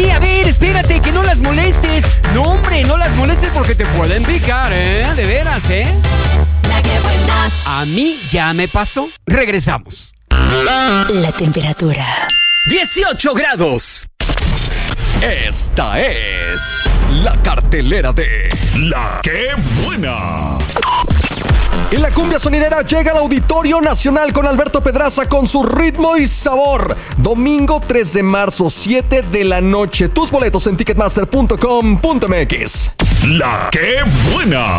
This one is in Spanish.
a ver, espérate, que no las molestes. No, hombre, no las molestes porque te pueden picar, de veras, La que buena. A mí ya me pasó. Regresamos. La temperatura. 18 grados. Esta es la cartelera de La Que Buena. Y la cumbia sonidera llega al Auditorio Nacional con Alberto Pedraza con su ritmo y sabor. Domingo 3 de marzo, 7 de la noche. Tus boletos en ticketmaster.com.mx. La Que Buena.